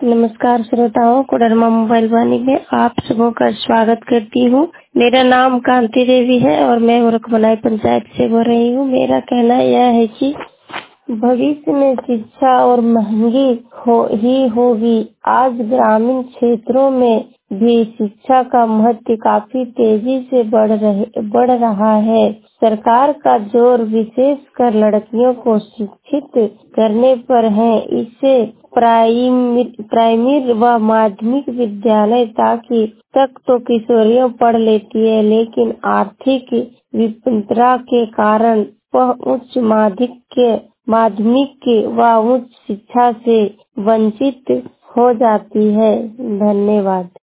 नमस्कार श्रोताओं, कोडरमा मोबाइल वाणी में आप सबों का स्वागत करती हूँ। मेरा नाम कांति देवी है और मैं मुरखमनाई पंचायत से बोल रही हूँ। मेरा कहना यह है कि भविष्य में शिक्षा और महंगी ही होगी। आज ग्रामीण क्षेत्रों में भी शिक्षा का महत्व काफी तेजी से बढ़ रहा है। सरकार का जोर विशेषकर लड़कियों को शिक्षित करने पर है। इससे प्राइमरी व माध्यमिक विद्यालय तक तो किशोरियां पढ़ लेती है, लेकिन आर्थिक विपन्नता के कारण वह उच्च माध्यमिक व उच्च शिक्षा से वंचित हो जाती है। धन्यवाद।